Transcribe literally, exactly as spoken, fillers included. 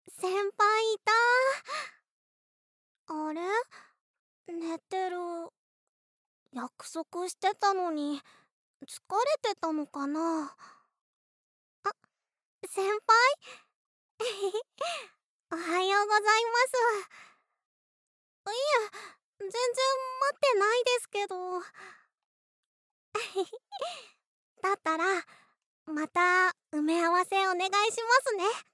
先輩いた。あれ、寝てる。約束してたのに疲れてたのかな。あ、先輩おはようございます。いえ、全然待ってないですけど。だったらまた埋め合わせお願いしますね。